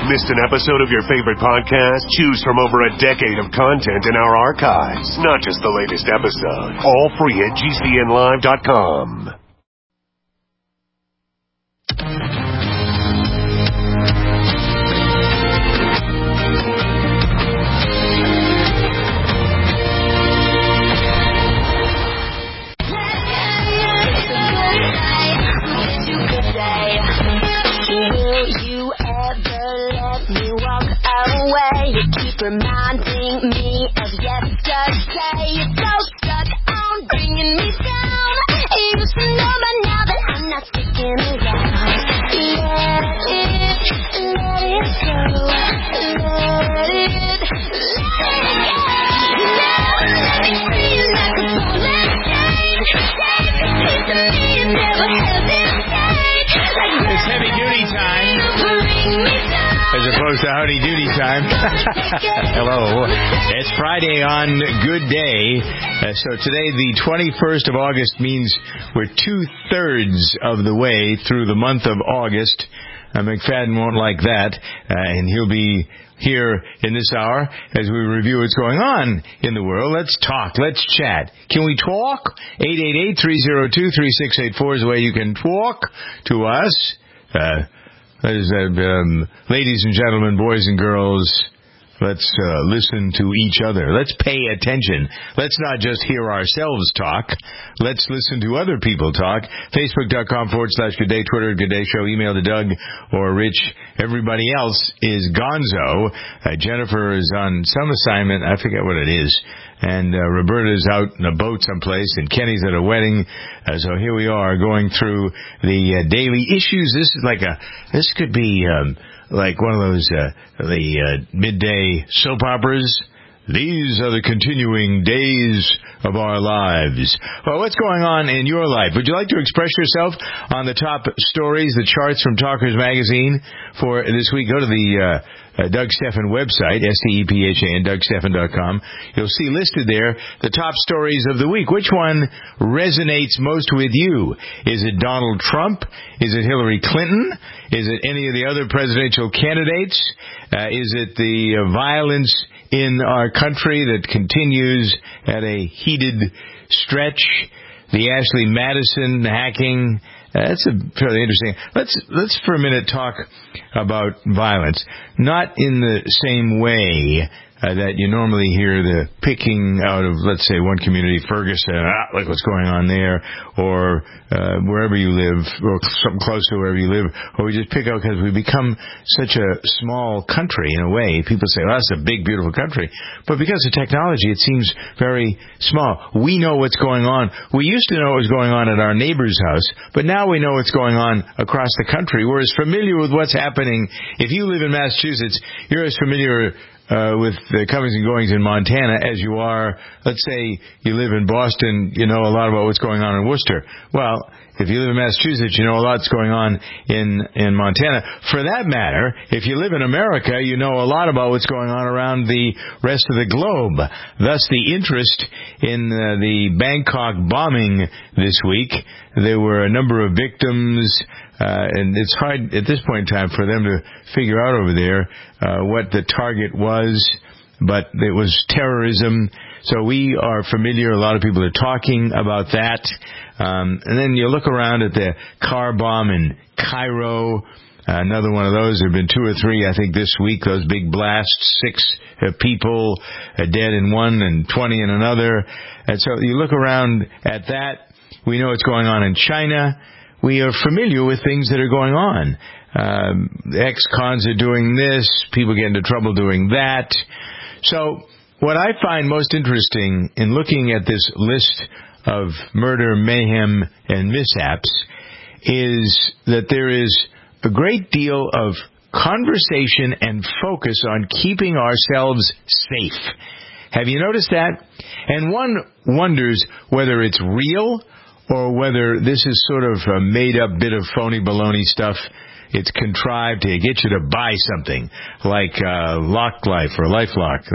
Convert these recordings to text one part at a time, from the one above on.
Missed an episode of your favorite podcast? Choose from over a decade of content in our archives, not just the latest episode. All free at GCNlive.com. You keep reminding me of yesterday. You're so stuck on bringing me down. You used to know by now that I'm not sticking around. Let it go. Let it go. Never let me free like a ball and chain. Take a piece of me and never hesitate. It's heavy duty time. Bring me down. As opposed to howdy doody time. Hello. It's Friday on Good Day. So today, the 21st of August, means we're 2/3 of the way through the month of August. McFadden won't like that, and he'll be here in this hour as we review what's going on in the world. Let's talk. Let's chat. Can we talk? 888-302-3684 is the way you can talk to us. Ladies and gentlemen, boys and girls, let's listen to each other. Let's pay attention. Let's not just hear ourselves talk. Let's listen to other people talk. Facebook.com/Good Day, Twitter Good Day Show, email to Doug or Rich. Everybody else is gonzo. Jennifer is on some assignment. I forget what it is. And Roberta's out in a boat someplace, and Kenny's at a wedding. So here we are going through the daily issues. This could be like one of those the midday soap operas. These are the continuing days of our lives. Well, what's going on in your life? Would you like to express yourself on the top stories, the charts from Talkers Magazine for this week? Go to the Doug Stephan website, STEPHAN, DougStephan.com. You'll see listed there the top stories of the week. Which one resonates most with you? Is it Donald Trump? Is it Hillary Clinton? Is it any of the other presidential candidates? Is it the violence in our country that continues at a heated stretch? The Ashley Madison hacking. That's a fairly interesting. Let's for a minute talk about violence. Not in the same way that you normally hear the picking out of, let's say, one community, Ferguson, like what's going on there, or wherever you live, or something close to wherever you live, or we just pick out because we become such a small country in a way. People say, well, that's a big, beautiful country. But because of technology, it seems very small. We know what's going on. We used to know what was going on at our neighbor's house, but now we know what's going on across the country. We're as familiar with what's happening. If you live in Massachusetts, you're as familiar with the comings and goings in Montana as you are, let's say you live in Boston, you know a lot about what's going on in Worcester. Well, if you live in Massachusetts, you know a lot's going on in Montana. For that matter, if you live in America, you know a lot about what's going on around the rest of the globe. Thus, the interest in the Bangkok bombing this week. There were a number of victims, and it's hard at this point in time for them to figure out over there what the target was, but it was terrorism. So we are familiar. A lot of people are talking about that. And then you look around at the car bomb in Cairo. Another one of those. There have been 2 or 3, I think, this week. Those big blasts, 6 people dead in one and 20 in another. And so you look around at that. We know what's going on in China. We are familiar with things that are going on. Ex-cons are doing this. People get into trouble doing that. So what I find most interesting in looking at this list of murder, mayhem, and mishaps is that there is a great deal of conversation and focus on keeping ourselves safe. Have you noticed that? And one wonders whether it's real or whether this is sort of a made-up bit of phony baloney stuff. It's contrived to get you to buy something like Lock Life or LifeLock.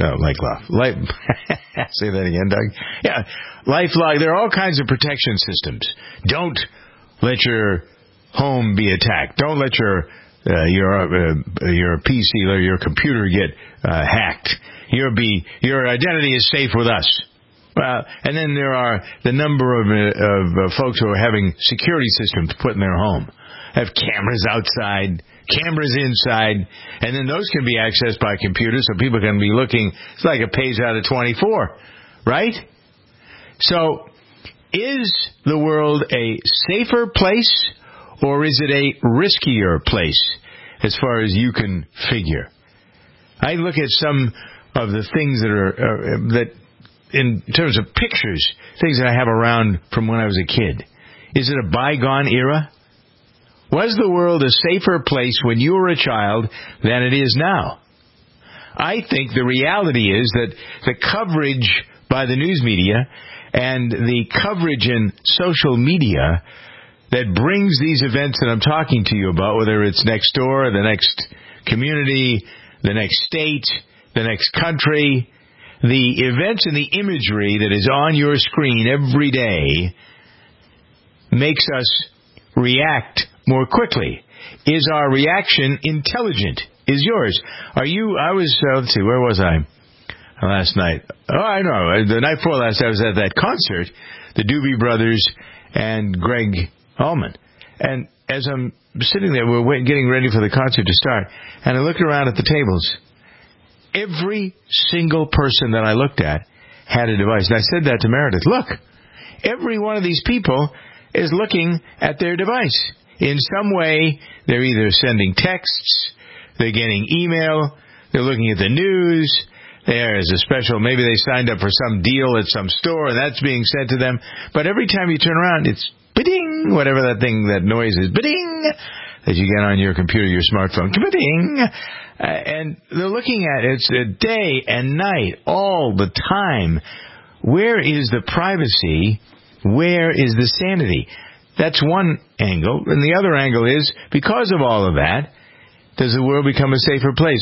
Say that again, Doug. Yeah, LifeLock. There are all kinds of protection systems. Don't let your home be attacked. Don't let your your PC or your computer get hacked. Your identity is safe with us. And then there are the number of folks who are having security systems put in their home. Have cameras outside, cameras inside, and then those can be accessed by computers, so people can be looking. It's like a page out of 24, right? So, is the world a safer place, or is it a riskier place, as far as you can figure? I look at some of the things that are that, in terms of pictures, things that I have around from when I was a kid. Is it a bygone era? Was the world a safer place when you were a child than it is now? I think the reality is that the coverage by the news media and the coverage in social media that brings these events that I'm talking to you about, whether it's next door, the next community, the next state, the next country, the events and the imagery that is on your screen every day makes us react more quickly. Is our reaction intelligent? Is yours? Let's see, where was I last night? Oh, I know. The night before last, I was at that concert, the Doobie Brothers and Greg Allman. And as I'm sitting there, we're getting ready for the concert to start, and I looked around at the tables. Every single person that I looked at had a device. And I said that to Meredith. Look, every one of these people is looking at their device. In some way, they're either sending texts, they're getting email, they're looking at the news, there's a special, maybe they signed up for some deal at some store and that's being sent to them. But every time you turn around, it's ba-ding, whatever that noise is, ba-ding, that you get on your computer, your smartphone, ba-ding. And they're looking at it, it's day and night, all the time. Where is the privacy? Where is the sanity? That's one angle. And the other angle is, because of all of that, does the world become a safer place?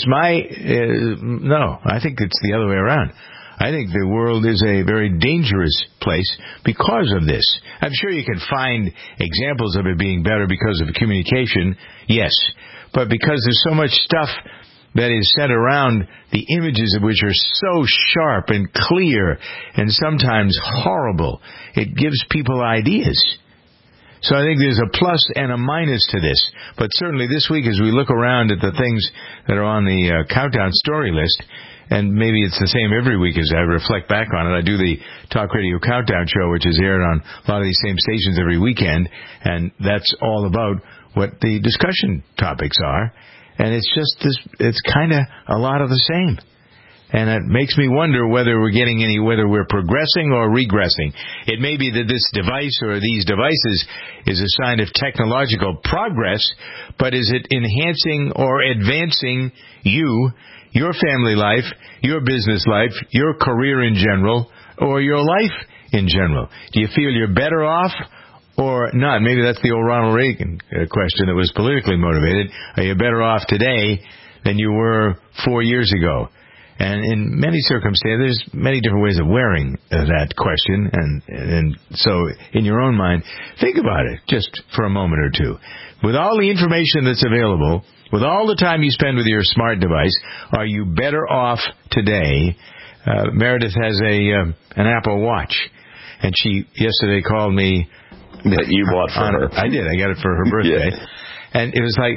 No, I think it's the other way around. I think the world is a very dangerous place because of this. I'm sure you can find examples of it being better because of communication, yes. But because there's so much stuff that is sent around, the images of which are so sharp and clear and sometimes horrible, it gives people ideas. So I think there's a plus and a minus to this. But certainly this week, as we look around at the things that are on the countdown story list, and maybe it's the same every week as I reflect back on it. I do the Talk Radio Countdown show, which is aired on a lot of these same stations every weekend, and that's all about what the discussion topics are. And it's just this, it's kind of a lot of the same. And it makes me wonder whether whether we're progressing or regressing. It may be that this device or these devices is a sign of technological progress, but is it enhancing or advancing you, your family life, your business life, your career in general, or your life in general? Do you feel you're better off or not? Maybe that's the old Ronald Reagan question that was politically motivated. Are you better off today than you were 4 years ago? And in many circumstances, there's many different ways of wearing that question. And so in your own mind, think about it just for a moment or two. With all the information that's available, with all the time you spend with your smart device, are you better off today? Meredith has an Apple Watch. And she yesterday called me. That you bought for her. I did. I got it for her birthday. Yeah. And it was like,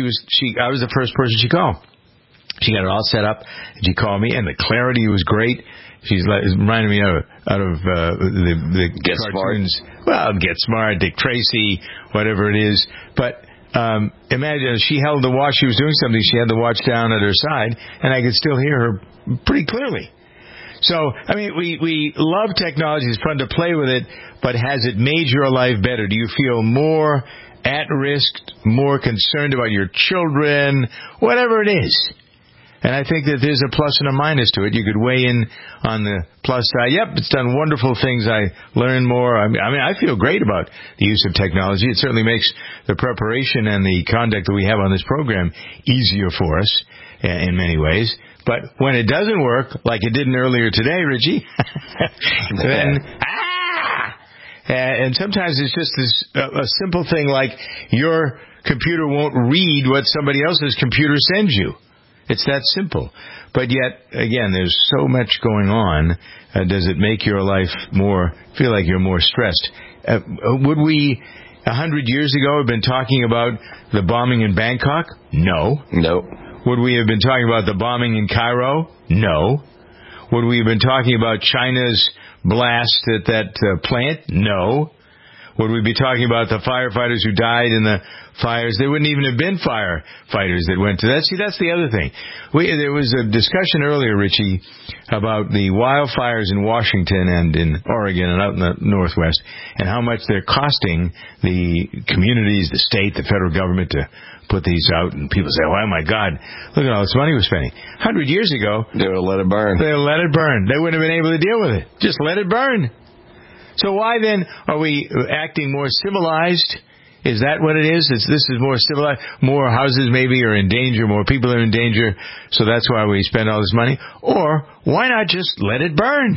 I was the first person she called. She got it all set up, and she called me, and the clarity was great. She's reminded me out of the Get cartoons. Smart. Well, Get Smart, Dick Tracy, whatever it is. But imagine she held the watch. She was doing something. She had the watch down at her side, and I could still hear her pretty clearly. So, I mean, we love technology. It's fun to play with it, but has it made your life better? Do you feel more at risk, more concerned about your children, whatever it is? And I think that there's a plus and a minus to it. You could weigh in on the plus side. Yep, it's done wonderful things. I learn more. I mean, I feel great about the use of technology. It certainly makes the preparation and the conduct that we have on this program easier for us in many ways. But when it doesn't work, like it didn't earlier today, Richie, then, and sometimes it's just a simple thing like your computer won't read what somebody else's computer sends you. It's that simple. But yet, again, there's so much going on. Does it make your life feel like you're more stressed? Would we, 100 years ago, have been talking about the bombing in Bangkok? No. No. Would we have been talking about the bombing in Cairo? No. Would we have been talking about China's blast at that plant? No. Would we be talking about the firefighters who died in the fires? There wouldn't even have been firefighters that went to that. See, that's the other thing. There was a discussion earlier, Richie, about the wildfires in Washington and in Oregon and out in the Northwest, and how much they're costing the communities, the state, the federal government to put these out. And people say, oh, my God, look at all this money we're spending. 100 years ago, they would have let it burn. They would let it burn. They wouldn't have been able to deal with it. Just let it burn. So why then are we acting more civilized? Is that what it is? This is more civilized. More houses maybe are in danger. More people are in danger. So that's why we spend all this money. Or why not just let it burn?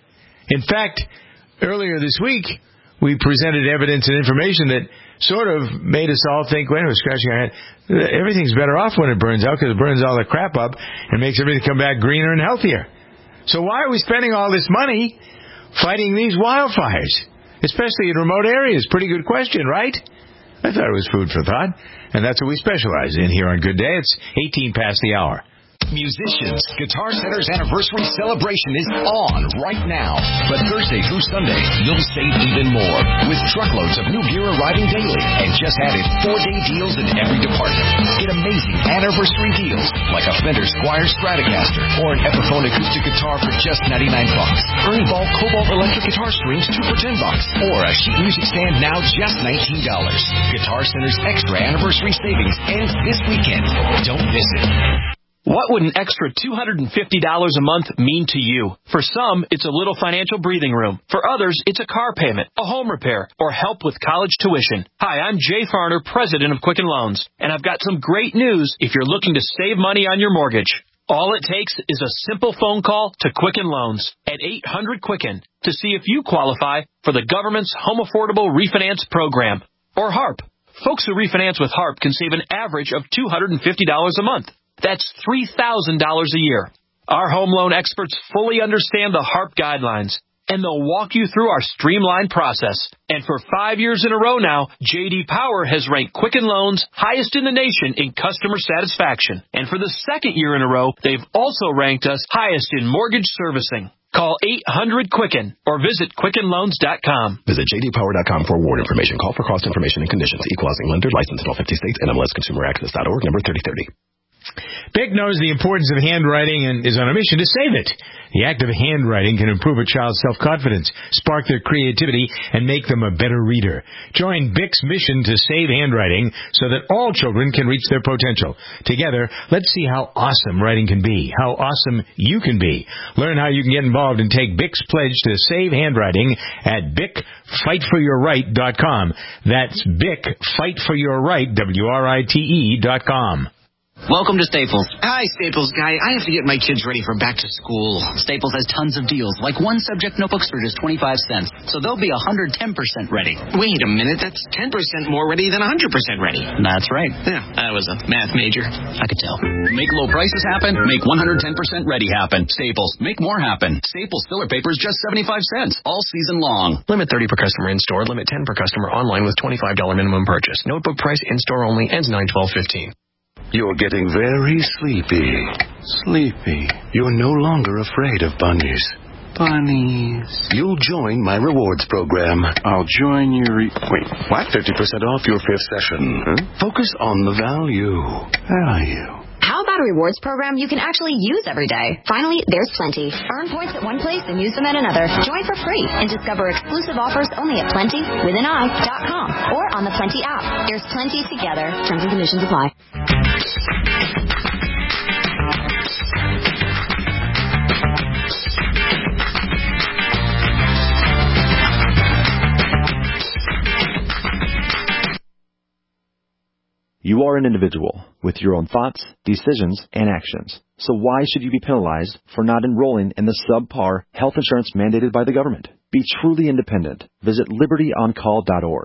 In fact, earlier this week, we presented evidence and information that sort of made us all think, wait a minute, scratching our head, everything's better off when it burns out because it burns all the crap up and makes everything come back greener and healthier. So why are we spending all this money fighting these wildfires, especially in remote areas? Pretty good question, right? I thought it was food for thought, and that's what we specialize in here on Good Day. It's 18 past the hour. Musicians, Guitar Center's anniversary celebration is on right now. But Thursday through Sunday, you'll save even more with truckloads of new gear arriving daily and just added 4-day deals in every department. Get amazing anniversary deals like a Fender Squier Stratocaster or an Epiphone acoustic guitar for just $99. Ernie Ball Cobalt electric guitar strings 2 for $10. Or a sheet music stand now just $19. Guitar Center's extra anniversary savings ends this weekend. Don't miss it. What would an extra $250 a month mean to you? For some, it's a little financial breathing room. For others, it's a car payment, a home repair, or help with college tuition. Hi, I'm Jay Farner, president of Quicken Loans, and I've got some great news if you're looking to save money on your mortgage. All it takes is a simple phone call to Quicken Loans at 800-QUICKEN to see if you qualify for the government's Home Affordable Refinance Program, or HARP. Folks who refinance with HARP can save an average of $250 a month. That's $3,000 a year. Our home loan experts fully understand the HARP guidelines, and they'll walk you through our streamlined process. And for 5 years in a row now, J.D. Power has ranked Quicken Loans highest in the nation in customer satisfaction. And for the second year in a row, they've also ranked us highest in mortgage servicing. Call 800-QUICKEN or visit QuickenLoans.com. Visit jdpower.com for award information. Call for cost information and conditions. Equal housing lender. Licensed in all 50 states. NMLSConsumerAccess.org. Number 3030. BIC knows the importance of handwriting and is on a mission to save it. The act of handwriting can improve a child's self-confidence, spark their creativity, and make them a better reader. Join BIC's mission to save handwriting so that all children can reach their potential. Together, let's see how awesome writing can be, how awesome you can be. Learn how you can get involved and take BIC's pledge to save handwriting at BICFightForYourRight.com. That's BICFightForYourRight, WRITE.com. Welcome to Staples. Hi, Staples guy. I have to get my kids ready for back to school. Staples has tons of deals, like one subject notebooks for just 25 cents. So they'll be 110% ready. Wait a minute, that's 10% more ready than 100% ready. That's right. Yeah, I was a math major. I could tell. Make low prices happen. Make 110% ready happen. Staples. Make more happen. Staples filler paper is just 75 cents all season long. Limit 30 per customer in-store. Limit 10 per customer online with $25 minimum purchase. Notebook price in-store only. Ends 9/12/15. You're getting very sleepy. Sleepy. You're no longer afraid of bunnies. Bunnies. You'll join my rewards program. I'll join your... Wait, what? 50% off your 5th session. Huh? Focus on the value. Value. How about a rewards program you can actually use every day? Finally, there's Plenty. Earn points at one place and use them at another. Join for free and discover exclusive offers only at PlentyWithAnI.com or on the Plenty app. There's Plenty together. Terms and conditions apply. You are an individual with your own thoughts, decisions, and actions. So why should you be penalized for not enrolling in the subpar health insurance mandated by the government? Be truly independent. Visit libertyoncall.org.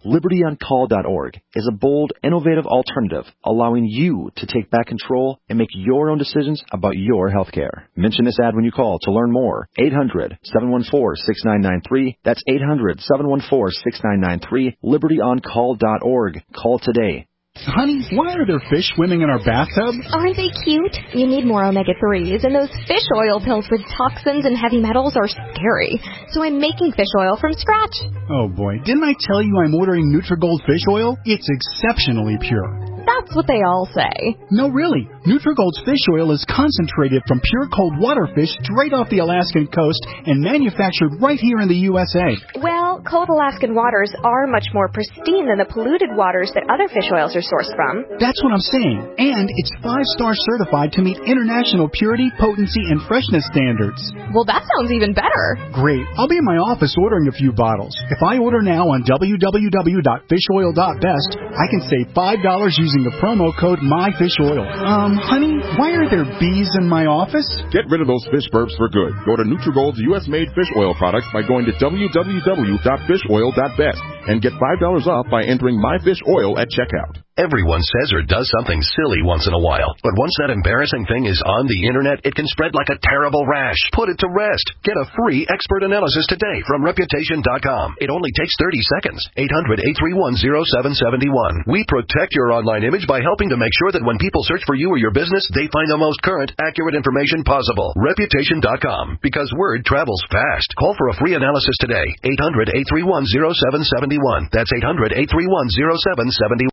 LibertyOnCall.org is a bold, innovative alternative allowing you to take back control and make your own decisions about your health care. Mention this ad when you call to learn more. 800-714-6993. That's 800-714-6993. LibertyOnCall.org. Call today. Honey, why are there fish swimming in our bathtub? Aren't they cute? You need more omega-3s, and those fish oil pills with toxins and heavy metals are scary. So I'm making fish oil from scratch. Oh boy, didn't I tell you I'm ordering Nutrigold fish oil? It's exceptionally pure. That's what they all say. No, really. Nutrigold's fish oil is concentrated from pure cold water fish straight off the Alaskan coast and manufactured right here in the USA. Well, cold Alaskan waters are much more pristine than the polluted waters that other fish oils are sourced from. That's what I'm saying. And it's 5-star certified to meet international purity, potency, and freshness standards. Well, that sounds even better. Great. I'll be in my office ordering a few bottles. If I order now on www.fishoil.best, I can save $5 using the promo code MyFishOil. Honey, why are there bees in my office? Get rid of those fish burps for good. Go to Nutrigold's U.S.-made fish oil products by going to www.fishoil.best and get $5 off by entering MyFishOil at checkout. Everyone says or does something silly once in a while. But once that embarrassing thing is on the Internet, it can spread like a terrible rash. Put it to rest. Get a free expert analysis today from Reputation.com. It only takes 30 seconds. 800-831-0771. We protect your online image by helping to make sure that when people search for you or your business, they find the most current, accurate information possible. Reputation.com. Because word travels fast. Call for a free analysis today. 800-831-0771. That's 800-831-0771.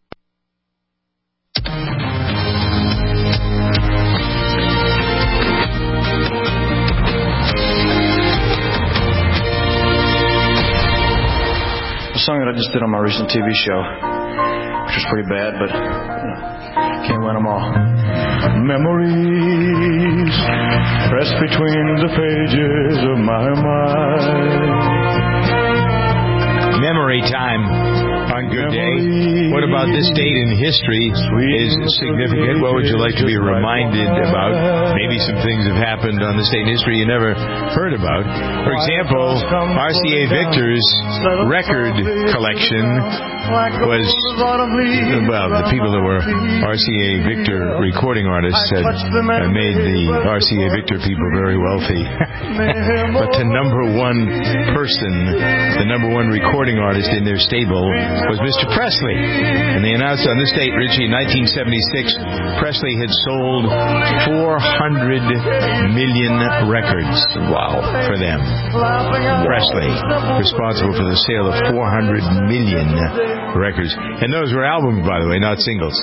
A song that I just did on my recent TV show, which was pretty bad, but can't win them all. Memories pressed between the pages of my mind. Memory time on Good Day. What about this date in history is significant? What would you like to be reminded about? Maybe some things have happened on this date in history you never heard about. For example, RCA Victor's record collection was, well, the people that were RCA Victor recording artists had made the RCA Victor people very wealthy. But the number one person, the number one recording artist in their stable was Mr. Presley. And they announced on this date, Richie, in 1976, Presley had sold 400 million records. Wow. For them. Presley, responsible for the sale of 400 million records. And those were albums, by the way, not singles.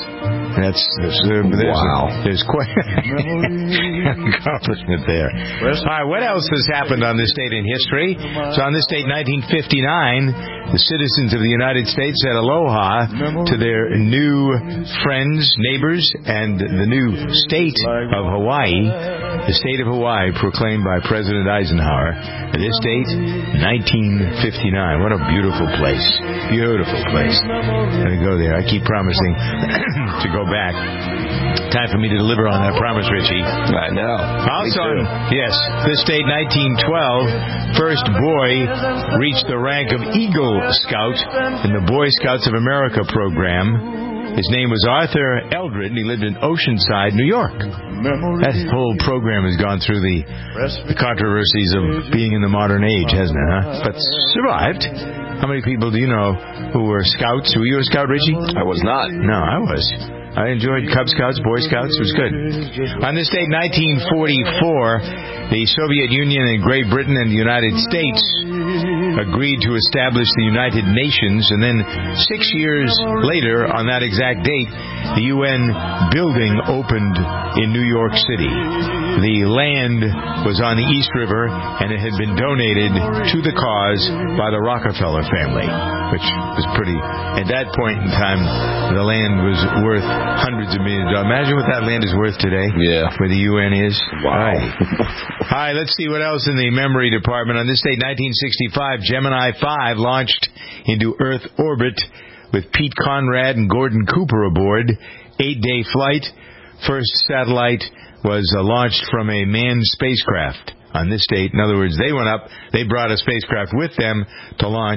Wow. There's quite an accomplishment there. All right, what else has happened on this date in history? So on this date, 1959, the citizens of the United States said aloha to their new friends, neighbors, and the new state of Hawaii. The state of Hawaii proclaimed by President Eisenhower. This date, 1959. What a beautiful place. Beautiful place. I'm going to go there. I keep promising to go back. Time for me to deliver on that promise, Richie. I know. Also, yes, this date, 1912, first boy reached the rank of Eagle Scout in the Boy Scouts of America program. His name was Arthur Eldred, and he lived in Oceanside, New York. That whole program has gone through the controversies of being in the modern age, hasn't it, huh? But survived. How many people do you know who were scouts? Were you a scout, Richie? I was not. No, I was. I enjoyed Cub Scouts, Boy Scouts. It was good. On this date, 1944, the Soviet Union and Great Britain and the United States agreed to establish the United Nations, and then 6 years later, on that exact date, the UN building opened in New York City. The land was on the East River, and it had been donated to the cause by the Rockefeller family, which was pretty... At that point in time, the land was worth hundreds of millions of dollars. Imagine what that land is worth today. Yeah. Where the UN is. Wow. Hi, let's see what else in the memory department. On this date, 1965, Gemini 5 launched into Earth orbit with Pete Conrad and Gordon Cooper aboard. 8-day flight. First satellite was launched from a manned spacecraft on this date. In other words, they went up, they brought a spacecraft with them to launch,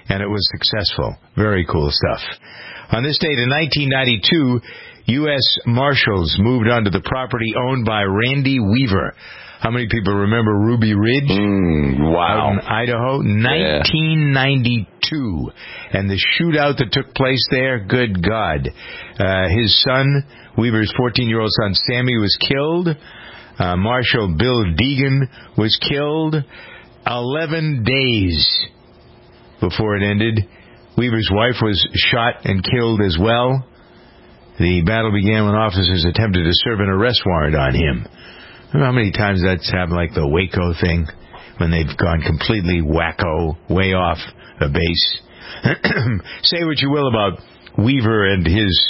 and it was successful. Very cool stuff. On this date in 1992, U.S. Marshals moved onto the property owned by Randy Weaver. How many people remember Ruby Ridge? Wow. Out in Idaho? 1992. And the shootout that took place there, good God. His son, Weaver's 14-year-old son, Sammy, was killed. Marshal Bill Deegan was killed. 11 days before it ended, Weaver's wife was shot and killed as well. The battle began when officers attempted to serve an arrest warrant on him. Remember how many times that's happened, like the Waco thing, when they've gone completely wacko, way off the base. Say what you will about Weaver and his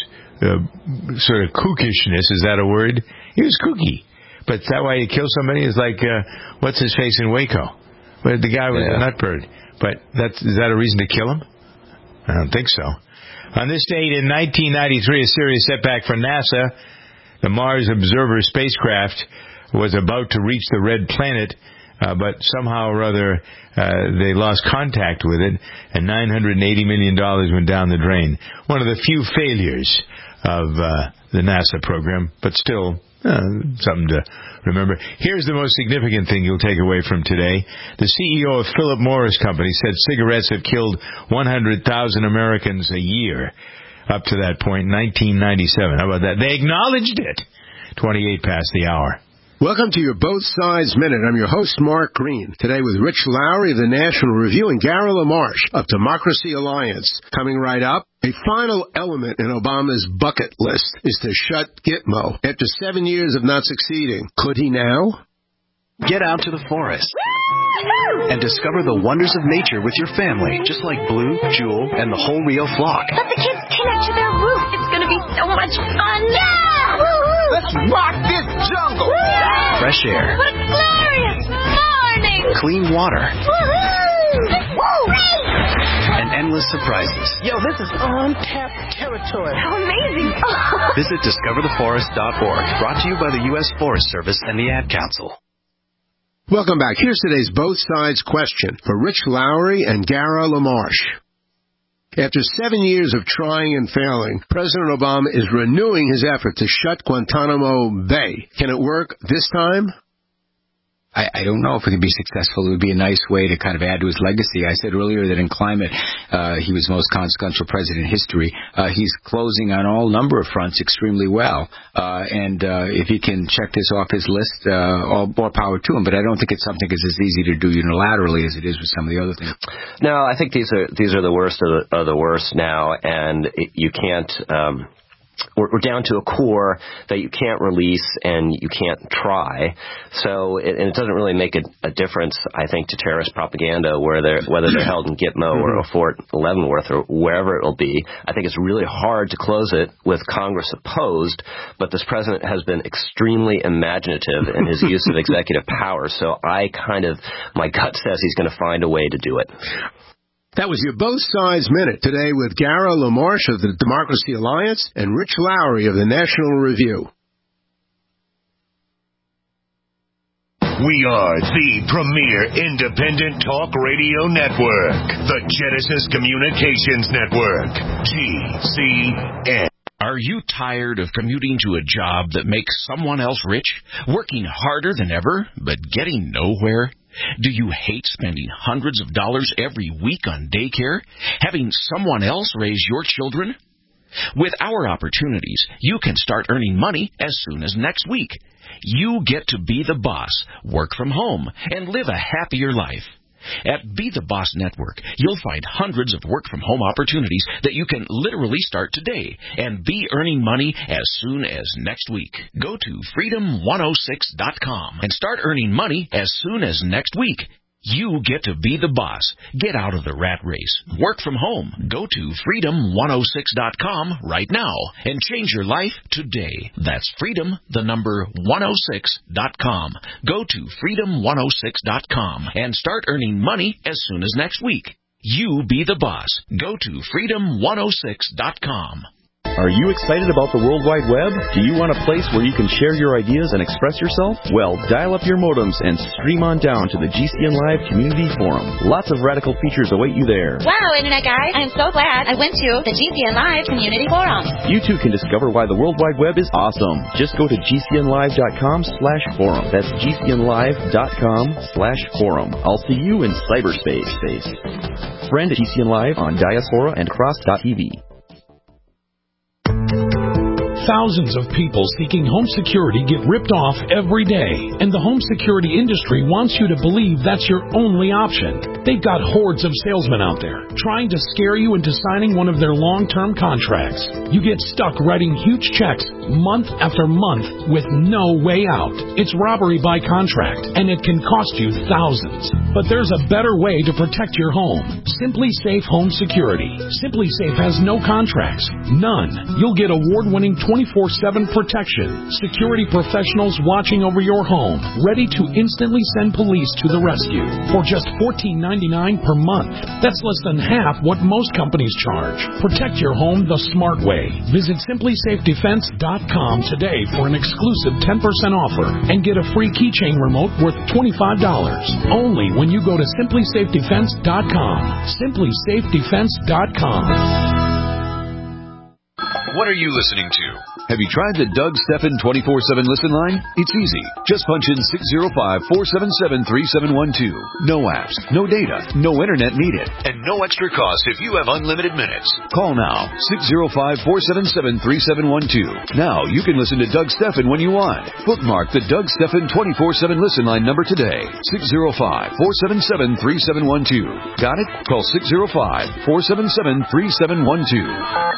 sort of kookishness. Is that a word? He was kooky. But is that why he killed somebody? It's like, what's his face in Waco? But the guy was a nutbird. But is that a reason to kill him? I don't think so. On this date in 1993, a serious setback for NASA. The Mars Observer spacecraft was about to reach the red planet, but somehow or other they lost contact with it, and $980 million went down the drain. One of the few failures of the NASA program, but still something to remember. Here's the most significant thing you'll take away from today. The CEO of Philip Morris Company said cigarettes have killed 100,000 Americans a year up to that point, 1997. How about that? They acknowledged it. 28 past the hour. Welcome to your Both Sides Minute. I'm your host, Mark Green. Today with Rich Lowry of the National Review and Gary LaMarche of Democracy Alliance. Coming right up, a final element in Obama's bucket list is to shut Gitmo. After 7 years of not succeeding, could he now? Get out to the forest and discover the wonders of nature with your family, just like Blue, Jewel, and the whole Rio flock. Let the kids connect to their roof. It's going to be so much fun. Yeah! Woo-hoo! Let's rock this jungle. Yeah! Fresh air. What a glorious morning. Clean water. Woohoo! Woo! And endless surprises. Yo, this is untapped territory. How amazing. Visit discovertheforest.org. Brought to you by the U.S. Forest Service and the Ad Council. Welcome back. Here's today's Both Sides question for Rich Lowry and Gary LaMarche. After 7 years of trying and failing, President Obama is renewing his effort to shut Guantanamo Bay. Can it work this time? I don't know if it could be successful. It would be a nice way to kind of add to his legacy. I said earlier that in climate, he was the most consequential president in history. He's closing on all number of fronts extremely well. And if he can check this off his list, all more power to him. But I don't think it's something that's as easy to do unilaterally as it is with some of the other things. No, I think these are the worst of the worst now, and you can't. We're down to a core that you can't release and you can't try. So it doesn't really make a difference, I think, to terrorist propaganda whether they're held in Gitmo or Fort Leavenworth or wherever it will be. I think it's really hard to close it with Congress opposed, but this president has been extremely imaginative in his use of executive power. So my gut says he's going to find a way to do it. That was your Both Sides Minute today with Gary LaMarche of the Democracy Alliance and Rich Lowry of the National Review. We are the premier independent talk radio network, the Genesis Communications Network, GCN. Are you tired of commuting to a job that makes someone else rich, working harder than ever, but getting nowhere? Do you hate spending hundreds of dollars every week on daycare, having someone else raise your children? With our opportunities, you can start earning money as soon as next week. You get to be the boss, work from home, and live a happier life. At Be the Boss Network, you'll find hundreds of work-from-home opportunities that you can literally start today and be earning money as soon as next week. Go to freedom106.com and start earning money as soon as next week. You get to be the boss. Get out of the rat race. Work from home. Go to freedom106.com right now and change your life today. That's freedom106.com. Go to freedom106.com and start earning money as soon as next week. You be the boss. Go to freedom106.com. Are you excited about the World Wide Web? Do you want a place where you can share your ideas and express yourself? Well, dial up your modems and stream on down to the GCN Live Community Forum. Lots of radical features await you there. Wow, Internet guy, I am so glad I went to the GCN Live Community Forum. You too can discover why the World Wide Web is awesome. Just go to gcnlive.com/forum. That's gcnlive.com/forum. I'll see you in cyberspace. Friend at GCN Live on Diaspora and Cross.tv. Thousands of people seeking home security get ripped off every day, and the home security industry wants you to believe that's your only option. They've got hordes of salesmen out there trying to scare you into signing one of their long-term contracts. You get stuck writing huge checks month after month with no way out. It's robbery by contract, and it can cost you thousands. But there's a better way to protect your home. Simply Safe Home Security. Simply Safe has no contracts. None. You'll get award-winning 24/7 protection. Security professionals watching over your home, ready to instantly send police to the rescue for just $14.99 per month. That's less than half what most companies charge. Protect your home the smart way. Visit simplysafedefense.com today for an exclusive 10% offer and get a free keychain remote worth $25. Only when you go to simplysafedefense.com. simplysafedefense.com. What are you listening to? Have you tried the Doug Stephan 24/7 listen line? It's easy. Just punch in 605-477-3712. No apps, no data, no internet needed, and no extra cost if you have unlimited minutes. Call now, 605-477-3712. Now you can listen to Doug Stephan when you want. Bookmark the Doug Stephan 24/7 listen line number today. 605-477-3712. Got it? Call 605-477-3712.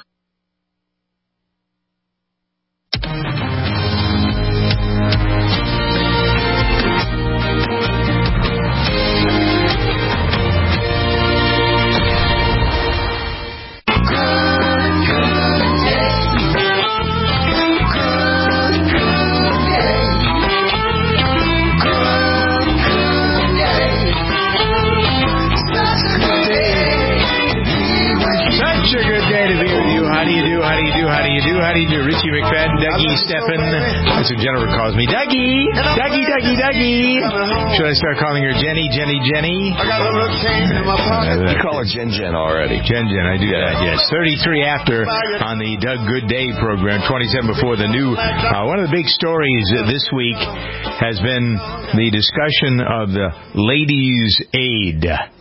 Richie McFadden, Dougie Stephan. That's what Jennifer calls me. Dougie! Should I start calling her Jenny? You call her Jen already. Jen, I do that, yes. 33 after on the Doug Good Day program, 27 before the new. One of the big stories this week has been the discussion of the Ladies' Aid.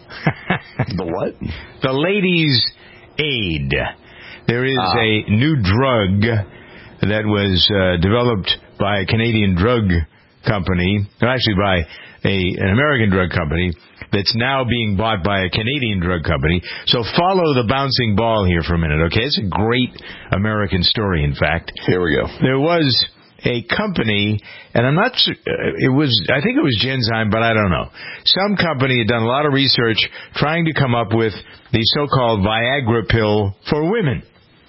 The what? The Ladies' Aid. There is a new drug that was developed by a Canadian drug company, actually by an American drug company, that's now being bought by a Canadian drug company. So follow the bouncing ball here for a minute, okay? It's a great American story, in fact. Here we go. There was a company, and I'm not sure, I think it was Genzyme, but I don't know. Some company had done a lot of research trying to come up with the so-called Viagra pill for women.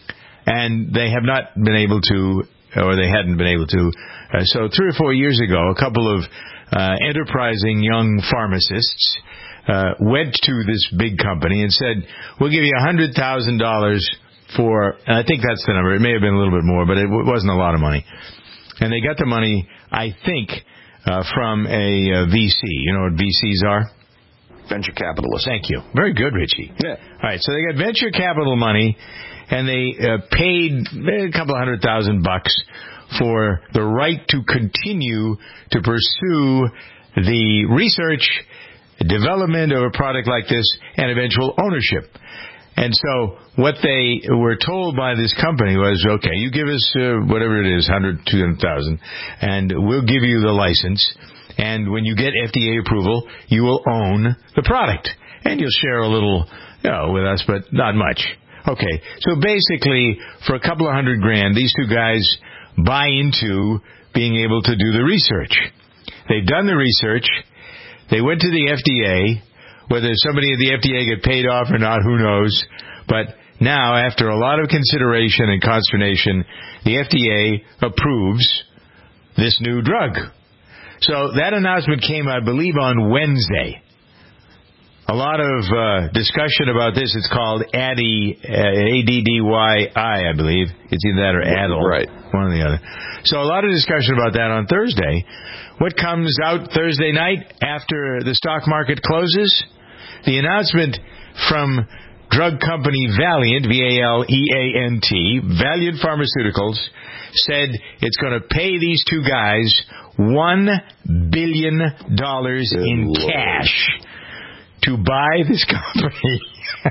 And they have not been able to, or they hadn't been able to. So 3 or 4 years ago, a couple of enterprising young pharmacists went to this big company and said, we'll give you $100,000 for, and I think that's the number. It may have been a little bit more, but it wasn't a lot of money. And they got the money, I think, from a VC. You know what VCs are? Venture capitalists. Thank you. Very good, Richie. Yeah. All right, so they got venture capital money, and they paid a couple of $100,000 for the right to continue to pursue the research, development of a product like this, and eventual ownership. And so what they were told by this company was, okay, you give us whatever it is, $100,000, $200,000, and we'll give you the license. And when you get FDA approval, you will own the product. And you'll share a little, with us, but not much. Okay, so basically, for a couple of $100,000, these two guys buy into being able to do the research. They've done the research. They went to the FDA. Whether somebody at the FDA get paid off or not, who knows. But now, after a lot of consideration and consternation, the FDA approves this new drug. So that announcement came, I believe, on Wednesday. A lot of discussion about this. It's called Addyi, A-D-D-Y-I, I believe. It's either that or Addle. Right. One or the other. So a lot of discussion about that on Thursday. What comes out Thursday night after the stock market closes? The announcement from drug company Valeant, V-A-L-E-A-N-T, Valeant Pharmaceuticals, said it's going to pay these two guys $1 billion in cash to buy this company.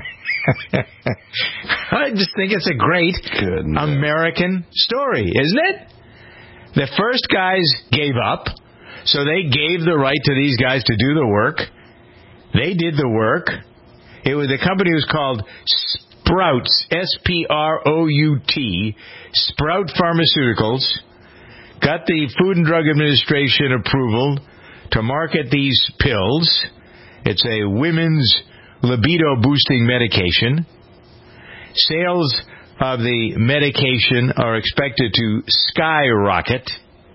I just think it's a great American story, isn't it? The first guys gave up, so they gave the right to these guys to do the work. They did the work. The company was called Sprouts, S-P-R-O-U-T, Sprout Pharmaceuticals. Got the Food and Drug Administration approval to market these pills. It's a women's libido-boosting medication. Sales of the medication are expected to skyrocket.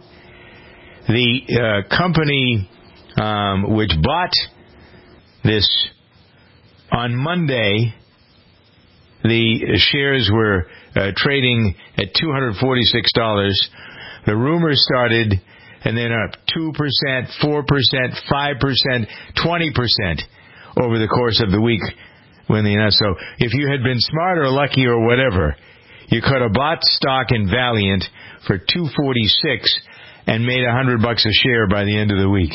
The company which bought this on Monday, the shares were trading at $246. The rumors started, and then up 2%, 4%, 5%, 20% over the course of the week when they announced. So if you had been smart or lucky or whatever, you could have bought stock in Valeant for $246 and made $100 a share by the end of the week.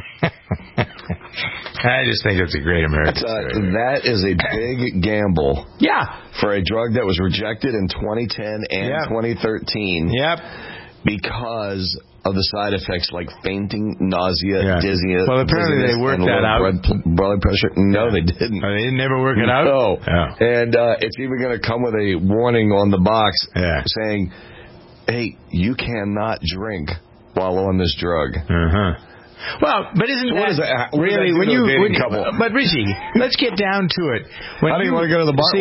I just think that's a great American story. That is a big gamble. Yeah. For a drug that was rejected in 2010 and 2013. Yep. Because of the side effects like fainting, nausea, dizziness. Well, apparently they worked that out. Blood pressure. No, they didn't. They didn't never work it out? No. And it's even going to come with a warning on the box saying, hey, you cannot drink while on this drug. Well, but isn't that really when you but Richie, let's get down to it. How do you want to go to the bar?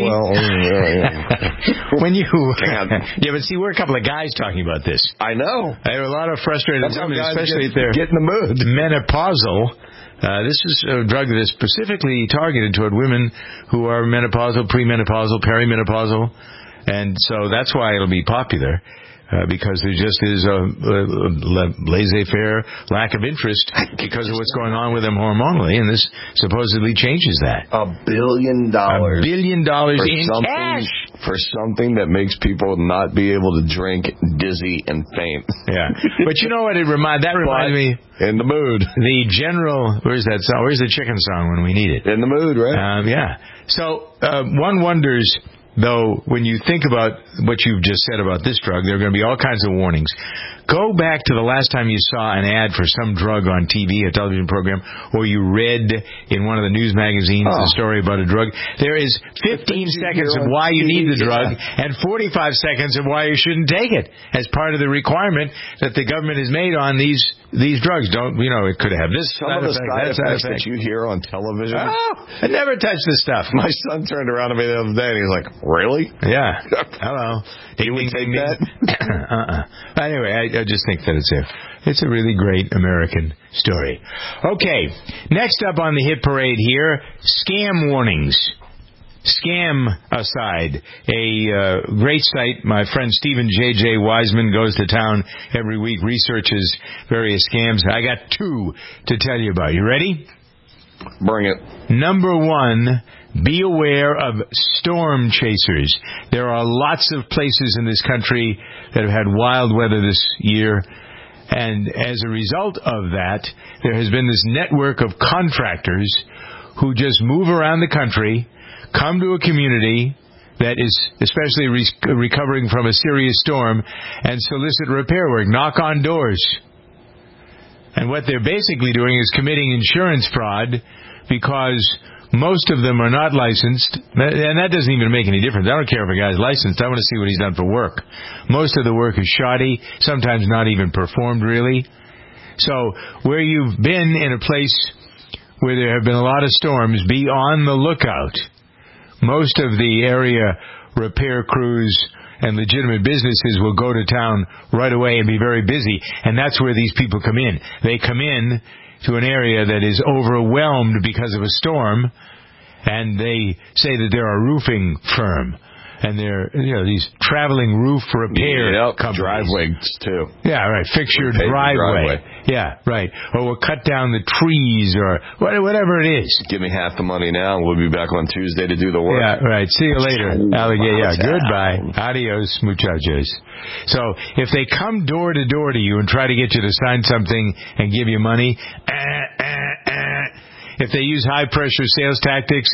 When you but see, we're a couple of guys talking about this. I know. There are a lot of frustrated women, especially if they're get in the mood. Menopausal. This is a drug that is specifically targeted toward women who are menopausal, premenopausal, perimenopausal, and so that's why it'll be popular. Because there just is a laissez-faire lack of interest because of what's going on with them hormonally, and this supposedly changes that. $1 billion. $1 billion in cash for something that makes people not be able to drink, dizzy, and faint. Yeah, but you know what? That reminds me. In the mood. The general. Where's that song? Where's the chicken song when we need it? In the mood, right? Yeah. So one wonders. Though, when you think about what you've just said about this drug, there are going to be all kinds of warnings. Go back to the last time you saw an ad for some drug on TV, a television program, or you read in one of the news magazines a story about a drug. There is 15 seconds of why you need the drug and 45 seconds of why you shouldn't take it as part of the requirement that the government has made on these drugs. It could have this Some of the side effects that you hear on television. I never touch this stuff. My son turned around to me the other day and he's like, really? Yeah. Hello. You would take that? Anyway, I just think that it's a really great American story. Okay. Next up on the hit parade here, scam warnings. Scam aside, a great site. My friend Stephen J.J. Wiseman goes to town every week, researches various scams. I got two to tell you about. You ready? Bring it. Number one, be aware of storm chasers. There are lots of places in this country that have had wild weather this year. And as a result of that, there has been this network of contractors who just move around the country, come to a community that is especially recovering from a serious storm, and solicit repair work, knock on doors. And what they're basically doing is committing insurance fraud because most of them are not licensed, and that doesn't even make any difference. I don't care if a guy's licensed. I want to see what he's done for work. Most of the work is shoddy, sometimes not even performed really. So where you've been in a place where there have been a lot of storms, be on the lookout. Most of the area repair crews and legitimate businesses will go to town right away and be very busy. And that's where these people come in. They come in to an area that is overwhelmed because of a storm, and they say that they're a roofing firm. And they're, these traveling roof repair companies. Driveways, too. Yeah, right. Fix your driveway. Yeah, right. Or we'll cut down the trees or whatever it is. Give me half the money now, and we'll be back on Tuesday to do the work. Yeah, right. See you later. Alligator. Yeah, goodbye. Adios, muchachos. So if they come door to door to you and try to get you to sign something and give you money, if they use high-pressure sales tactics,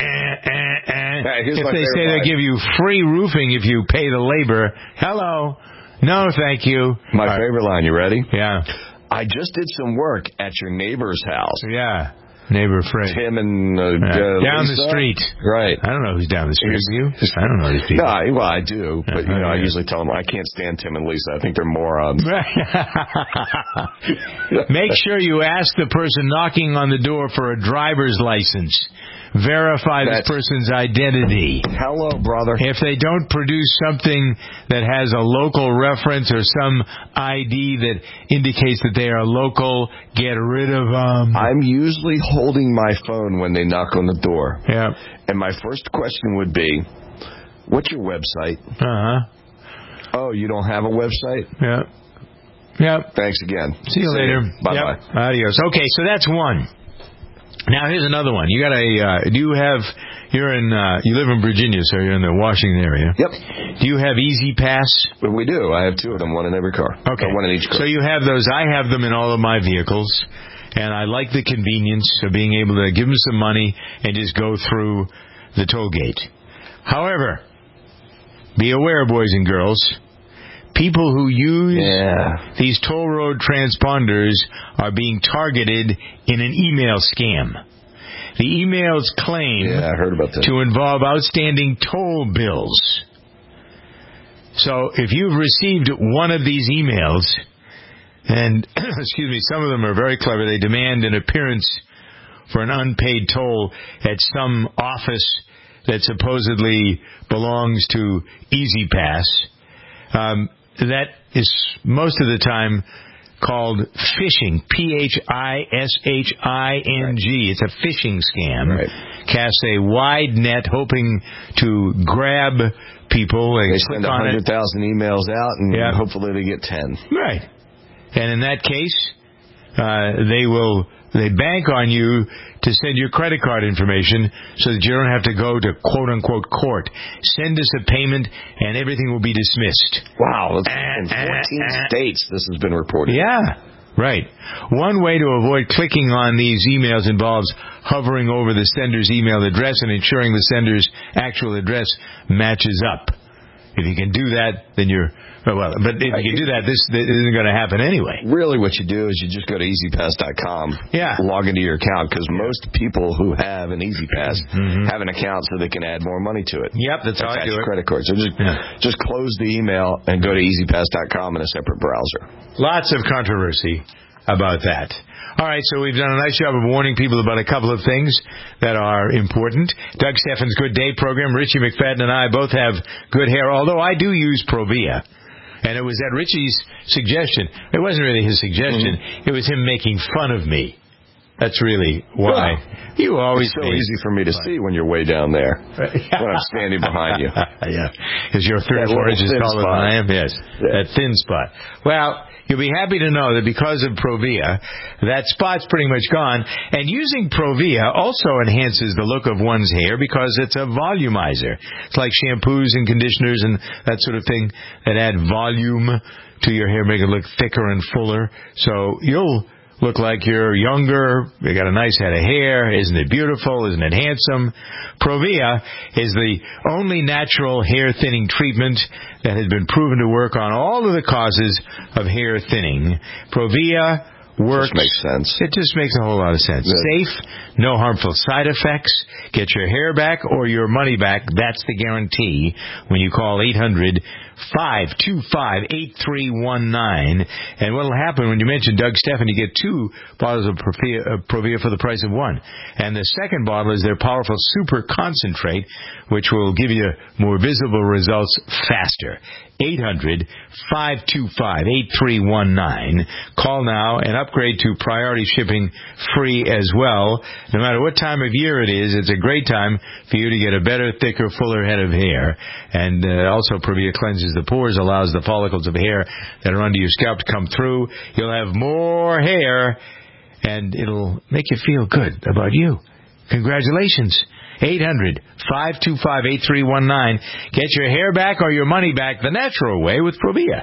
if they say they give you free roofing if you pay the labor, hello, no, thank you. My favorite line, you ready? Yeah. I just did some work at your neighbor's house. Yeah. Neighbor Fred. Tim and down Lisa. the street. Right. I don't know who's down the street. You? I don't know these people. No, well, I do, but I usually tell them I can't stand Tim and Lisa. I think they're morons. Make sure you ask the person knocking on the door for a driver's license. Verify this person's identity. Hello, brother. If they don't produce something that has a local reference or some ID that indicates that they are local, get rid of them. I'm usually holding my phone when they knock on the door. Yeah. And my first question would be, what's your website? Oh, you don't have a website? Yeah. Yep. Thanks again. See you later. Bye-bye. Yep. Adios. Okay, so that's one. Now here's another one. You got you live in Virginia, so you're in the Washington area. Yep. Do you have Easy Pass? We do. I have two of them, one in every car. Okay. One in each car. So you have those. I have them in all of my vehicles, and I like the convenience of being able to give them some money and just go through the toll gate. However, be aware, boys and girls, people who use these toll road transponders are being targeted in an email scam. The emails claim I heard about that. to involve outstanding toll bills. So if you've received one of these emails, and excuse me, some of them are very clever. They demand an appearance for an unpaid toll at some office that supposedly belongs to Easy Pass. That is most of the time called phishing, Phishing. It's a phishing scam. Right. Casts a wide net hoping to grab people. They send 100,000 emails out, and hopefully they get 10. Right. And in that case, they bank on you to send your credit card information so that you don't have to go to quote-unquote court. Send us a payment and everything will be dismissed. Wow. In 14 states this has been reported. Yeah. Right. One way to avoid clicking on these emails involves hovering over the sender's email address and ensuring the sender's actual address matches up. If you can do that, then you're... but if you can do that, this isn't going to happen anyway. Really what you do is you just go to EasyPass.com, log into your account, because most people who have an EasyPass have an account so they can add more money to it. Yep, that's how I do it. Credit card. So just close the email and go to EasyPass.com in a separate browser. Lots of controversy about that. All right, so we've done a nice job of warning people about a couple of things that are important. Doug Steffens' Good Day program. Richie McFadden and I both have good hair, although I do use Provia. And it was at Richie's suggestion. It wasn't really his suggestion. It was him making fun of me. That's really why. You always It's so easy for me to see when you're way down there. When I'm standing behind you. Yeah. Because you're 3 or 4 inches taller than I am. Yes. That thin spot. Well, you'll be happy to know that because of Provia, that spot's pretty much gone. And using Provia also enhances the look of one's hair because it's a volumizer. It's like shampoos and conditioners and that sort of thing that add volume to your hair, make it look thicker and fuller. So you'll look like you're younger, you got a nice head of hair, isn't it beautiful, isn't it handsome? Provia is the only natural hair thinning treatment that has been proven to work on all of the causes of hair thinning. Provia works. Just makes sense. It just makes a whole lot of sense. Safe, no harmful side effects, get your hair back or your money back, that's the guarantee when you call 525-8319. And what will happen when you mention Doug Stephan, you get 2 bottles of Provia for the price of 1. And the second bottle is their powerful super concentrate, which will give you more visible results faster. 800-525-8319. Call now and upgrade to priority shipping free as well. No matter what time of year it is, it's a great time for you to get a better, thicker, fuller head of hair. And also Provia cleanses the pores, allows the follicles of hair that are under your scalp to come through. You'll have more hair, and it'll make you feel good about you. Congratulations. 800-525-8319. Get your hair back or your money back the natural way with Provia.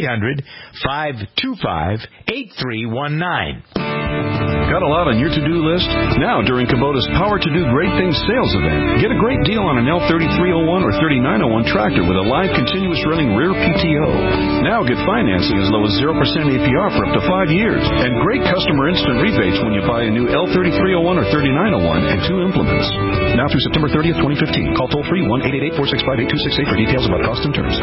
800-525-8319. Got a lot on your to-do list? Now, during Kubota's Power to Do Great Things sales event, get a great deal on an L3301 or 3901 tractor with a live continuous running rear PTO. Now get financing as low as 0% APR for up to 5 years. And great customer instant rebates when you buy a new L3301 or 3901 and 2 implements. Now through September 30th, 2015. Call toll-free 1-888-465-8268 for details about cost and terms.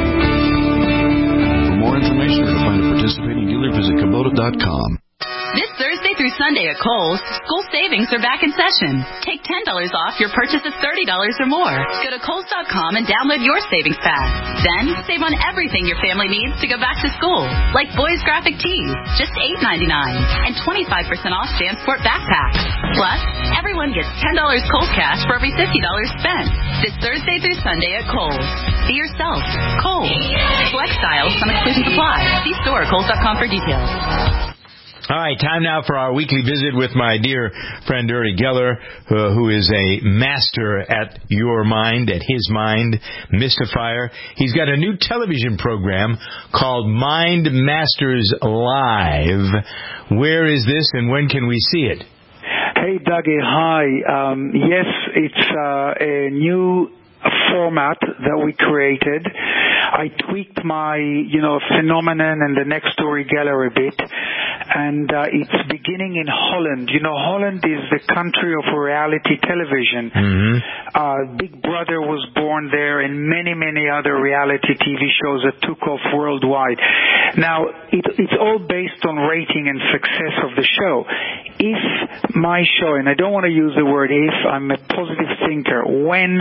For more information or to find a participating dealer, visit Kubota.com. This Thursday through Sunday at Kohl's, school savings are back in session. Take $10 off your purchase of $30 or more. Go to Kohls.com and download your savings pack. Then save on everything your family needs to go back to school, like boys' graphic tees, just $8.99, and 25% off JanSport backpacks. Plus, everyone gets $10 Kohl's cash for every $50 spent. This Thursday through Sunday at Kohl's. Be yourself. Kohl's. Select styles, some exclusions apply. See store or Kohls.com for details. All right, time now for our weekly visit with my dear friend Uri Geller, who is a master at your mind, at his mind, mystifier. He's got a new television program called Mind Masters Live. Where is this and when can we see it? Hey, Dougie. Hi. Yes, it's a new format that we created. I tweaked my, phenomenon and the next story Geller a bit. And it's beginning in Holland. Holland is the country of reality television. Mm-hmm. Big Brother was born there and many, many other reality TV shows that took off worldwide. Now, it's all based on rating and success of the show. If my show, and I don't want to use the word if, I'm a positive thinker, when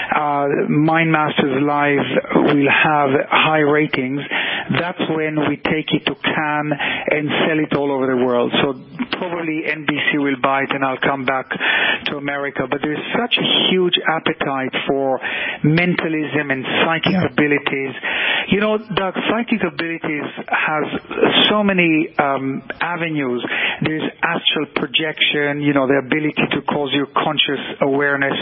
Mind Masters Live will have high ratings, that's when we take it to Cannes and sell it all over the world. So probably NBC will buy it and I'll come back to America. But there's such a huge appetite for mentalism and psychic abilities. Doug, psychic abilities has so many avenues. There's astral projection, the ability to cause your conscious awareness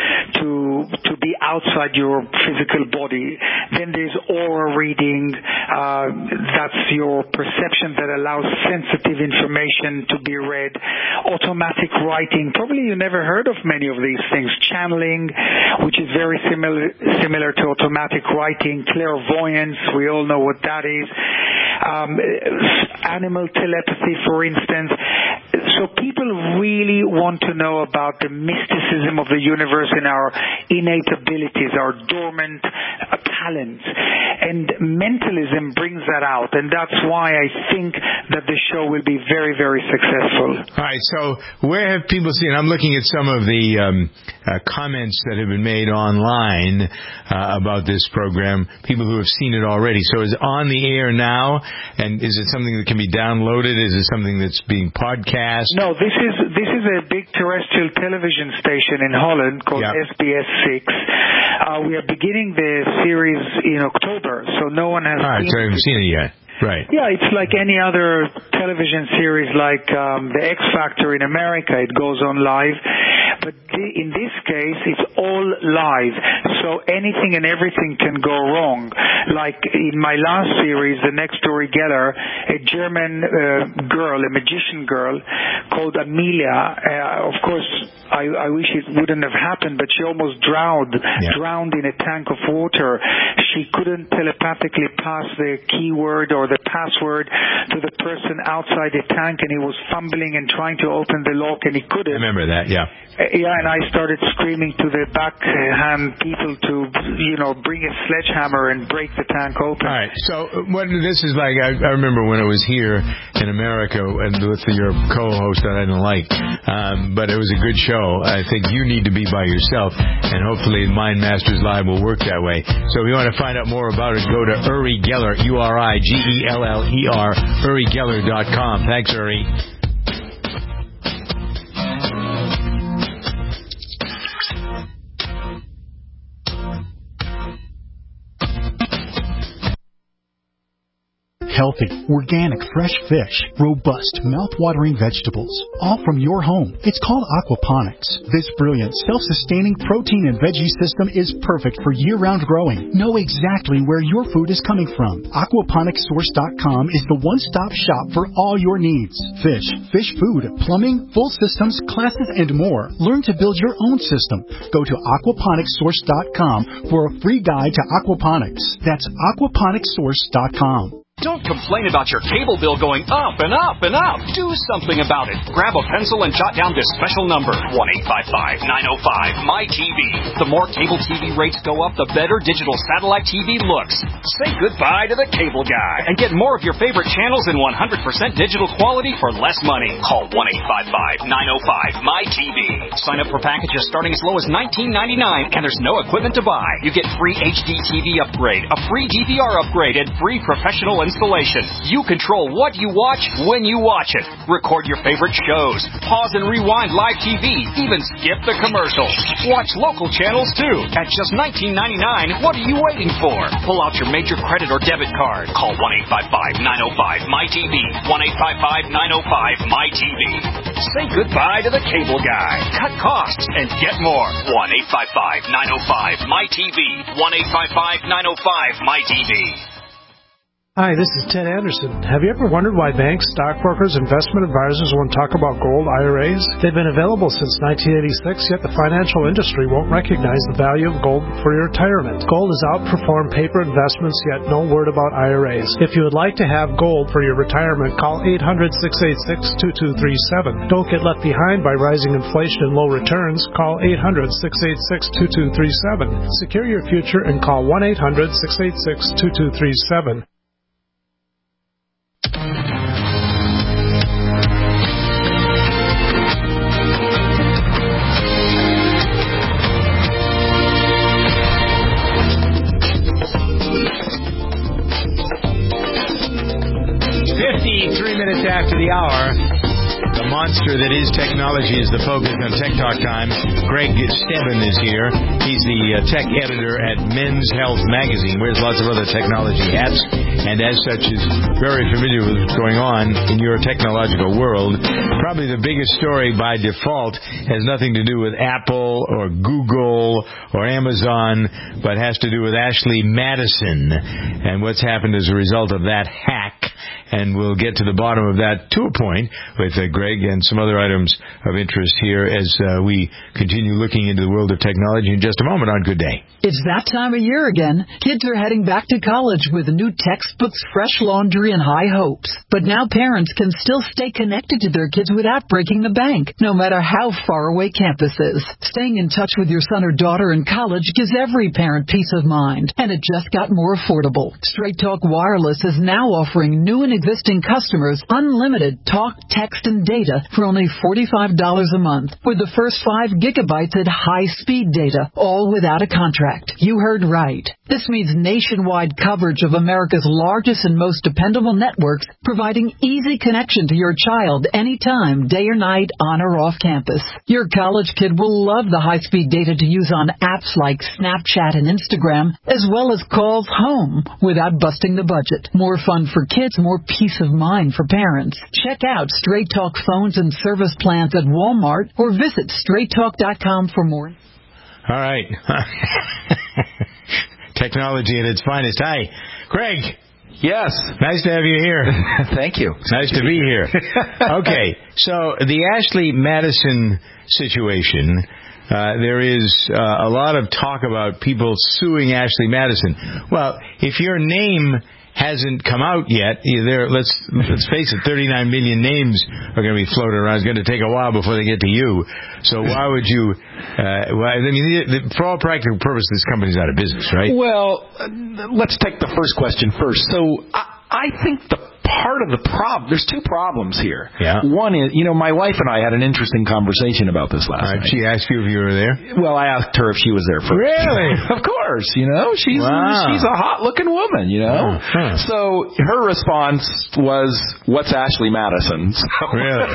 to be outside your physical body. Then there's aura reading. That's your perception that allows sensitive information to be read. Automatic writing. Probably you never heard of many of these things. Channeling, which is very similar to automatic writing. Clairvoyance, we all know what that is. Animal telepathy, for instance. So people really want to know about the mysticism of the universe and our innate abilities, our dormant talents. And mentalism brings that out. And that's why I think that the show will be very, very successful. All right. So where have people seen? I'm looking at some of the comments that have been made online about this program, people who have seen it already. So is it on the air now? And is it something that can be downloaded? Is it something that's being podcast? No, this is a big terrestrial television station in Holland called SBS 6. We are beginning the series in October, so no one has seen it. All right, so I haven't seen it yet. Right. Yeah, it's like any other television series like The X Factor in America. It goes on live. But in this case, it's all live. So anything and everything can go wrong. Like in my last series, The Next Story Geller, a German girl, a magician girl called Amelia. Of course, I wish it wouldn't have happened, but she almost drowned in a tank of water. she couldn't telepathically pass the keyword or the password to the person outside the tank, and he was fumbling and trying to open the lock, and he couldn't. I remember that, yeah. Yeah, and I started screaming to the backhand people to, bring a sledgehammer and break the tank open. All right, so what this is like, I remember when I was here in America and with your co-host that I didn't like, but it was a good show. I think you need to be by yourself, and hopefully Mind Masters Live will work that way. So if you want to find out more about it, go to Uri Geller, URIGELLER, UriGeller.com. Thanks, Uri. Healthy, organic, fresh fish, robust, mouth-watering vegetables, all from your home. It's called aquaponics. This brilliant, self-sustaining protein and veggie system is perfect for year-round growing. Know exactly where your food is coming from. Aquaponicssource.com is the one-stop shop for all your needs. Fish, fish food, plumbing, full systems, classes, and more. Learn to build your own system. Go to aquaponicssource.com for a free guide to aquaponics. That's aquaponicssource.com. Don't complain about your cable bill going up and up and up. Do something about it. Grab a pencil and jot down this special number, 1-855-905-MyTV. The more cable TV rates go up, the better digital satellite TV looks. Say goodbye to the cable guy and get more of your favorite channels in 100% digital quality for less money. Call 1-855-905-MyTV. Sign up for packages starting as low as $19.99, and there's no equipment to buy. You get free HD TV upgrade, a free DVR upgrade, and free professional installation. You control what you watch when you watch it. Record your favorite shows. Pause and rewind live TV. Even skip the commercials. Watch local channels too. At just $19.99, what are you waiting for? Pull out your major credit or debit card. Call 1-855-905-MyTV. 1-855-905-MyTV. Say goodbye to the cable guy. Cut costs and get more. 1-855-905-MyTV. 1-855-905-MyTV. Hi, this is Ted Anderson. Have you ever wondered why banks, stockbrokers, investment advisors won't talk about gold IRAs? They've been available since 1986, yet the financial industry won't recognize the value of gold for your retirement. Gold has outperformed paper investments, yet no word about IRAs. If you would like to have gold for your retirement, call 800-686-2237. Don't get left behind by rising inflation and low returns. Call 800-686-2237. Secure your future and call 1-800-686-2237. 53 minutes after the hour. The monster that is technology is the focus on Tech Talk Time. Greg Stebbin is here. He's the tech editor at Men's Health Magazine, wears lots of other technology hats, and as such is very familiar with what's going on in your technological world. Probably the biggest story by default has nothing to do with Apple or Google or Amazon, but has to do with Ashley Madison and what's happened as a result of that hack. And we'll get to the bottom of that to a point with Greg and some other items of interest here as we continue looking into the world of technology in just a moment on Good Day. It's that time of year again. Kids are heading back to college with new textbooks, fresh laundry, and high hopes. But now parents can still stay connected to their kids without breaking the bank, no matter how far away campus is. Staying in touch with your son or daughter in college gives every parent peace of mind, and it just got more affordable. Straight Talk Wireless is now offering new and existing customers unlimited talk, text, and data for only $45 a month, with the first 5 gigabytes at high-speed data, all without a contract. You heard right. This means nationwide coverage of America's largest and most dependable networks, providing easy connection to your child anytime, day or night, on or off campus. Your college kid will love the high-speed data to use on apps like Snapchat and Instagram, as well as calls home without busting the budget. More fun for kids, more peace of mind for parents. Check out Straight Talk phones and service plans at Walmart or visit straighttalk.com for more. All right. Technology at its finest. Hi, Greg. Yes. Nice to have you here. Thank you. Nice to be here. Okay, so the Ashley Madison situation, there is a lot of talk about people suing Ashley Madison. Well, if your name hasn't come out yet, let's face it, 39 million names are going to be floated around. It's going to take a while before they get to you. So why would you? For all practical purposes, this company's out of business, right? Well, let's take the first question first. So I think part of the problem, there's two problems here. Yeah. One is, my wife and I had an interesting conversation about this last night. She asked you if you were there? Well, I asked her if she was there first. Really? Of course, she's a hot-looking woman, So her response was, "What's Ashley Madison?" Really?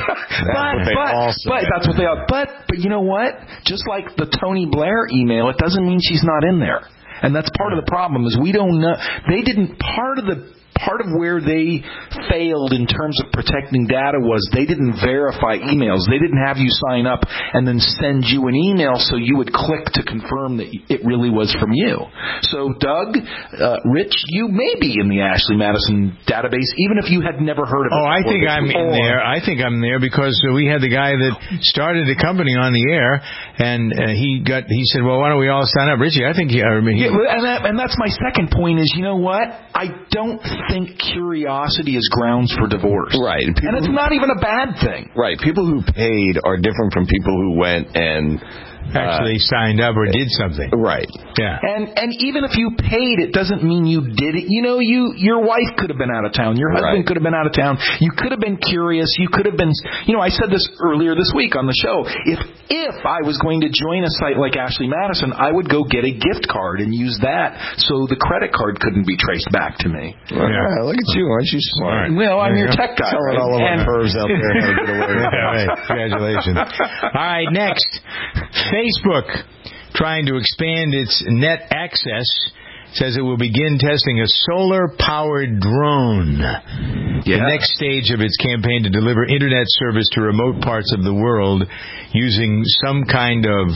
But that's what they are. But you know what? Just like the Tony Blair email, it doesn't mean she's not in there. And that's part of the problem is we don't know. They didn't part of where they failed in terms of protecting data was they didn't verify emails. They didn't have you sign up and then send you an email so you would click to confirm that it really was from you. So, Doug, Rich, you may be in the Ashley Madison database, even if you had never heard of it. Oh, I think I'm in there. I think I'm there because we had the guy that started the company on the air, and he said, well, why don't we all sign up? Richie, I think and that's my second point is, you know what? I don't think curiosity is grounds for divorce. Right. And it's not even a bad thing. Right. People who paid are different from people who went and actually signed up or did something. Right. Yeah. And even if you paid, it doesn't mean you did it. Your wife could have been out of town. Your husband could have been out of town. You could have been curious. You could have been, I said this earlier this week on the show. If I was going to join a site like Ashley Madison, I would go get a gift card and use that so the credit card couldn't be traced back to me. Yeah. Look at you. Aren't you smart? Well, I'm your tech guy. Telling all of our pervs out there how to get away with it. Right. Congratulations. All right, next. Facebook, trying to expand its net access, says it will begin testing a solar-powered drone. The next stage of its campaign to deliver internet service to remote parts of the world using some kind of,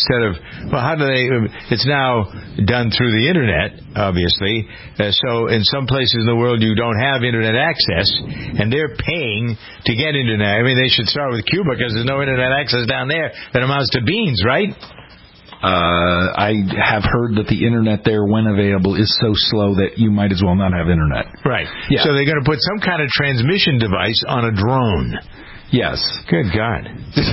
it's now done through the internet, obviously. So in some places in the world you don't have internet access, and they're paying to get internet. I mean, they should start with Cuba because there's no internet access down there that amounts to beans, right? I have heard that the internet there, when available, is so slow that you might as well not have internet. Right. Yeah. So they're going to put some kind of transmission device on a drone. Yes. Good God.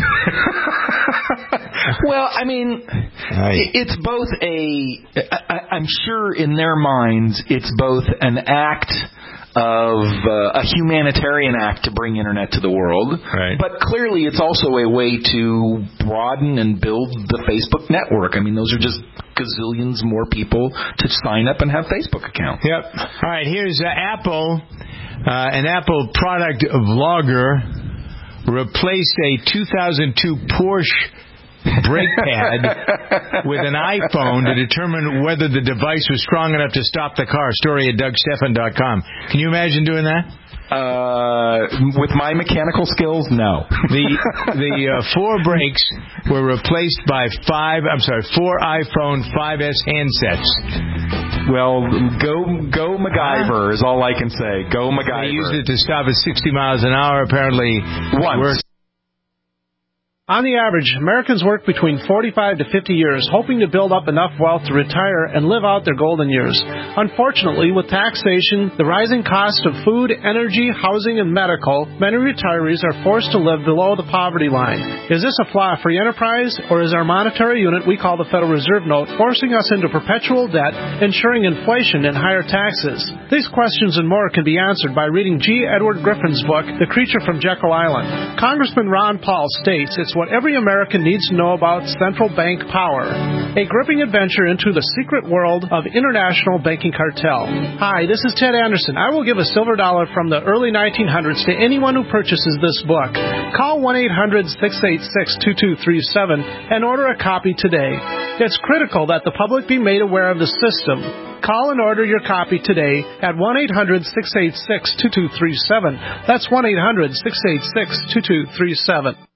Well, I mean, it's both I'm sure in their minds, it's both an act of a humanitarian act to bring internet to the world. Right. But clearly it's also a way to broaden and build the Facebook network. I mean, those are just gazillions more people to sign up and have Facebook accounts. Yep. All right, here's Apple. An Apple product vlogger replaced a 2002 Porsche brake pad with an iPhone to determine whether the device was strong enough to stop the car. Story at DougStephan.com. Can you imagine doing that? With my mechanical skills, no. The 4 brakes were replaced by 4 iPhone 5S handsets. Well, go MacGyver is all I can say. Go MacGyver. They used it to stop at 60 miles an hour. Apparently, once. On the average, Americans work between 45 to 50 years, hoping to build up enough wealth to retire and live out their golden years. Unfortunately, with taxation, the rising cost of food, energy, housing, and medical, many retirees are forced to live below the poverty line. Is this a flaw of free enterprise, or is our monetary unit we call the Federal Reserve Note forcing us into perpetual debt, ensuring inflation and higher taxes? These questions and more can be answered by reading G. Edward Griffin's book, The Creature from Jekyll Island. Congressman Ron Paul states it's what every American needs to know about central bank power. A gripping adventure into the secret world of international banking cartel. Hi, this is Ted Anderson. I will give a silver dollar from the early 1900s to anyone who purchases this book. Call 1-800-686-2237 and order a copy today. It's critical that the public be made aware of the system. Call and order your copy today at 1-800-686-2237. That's 1-800-686-2237.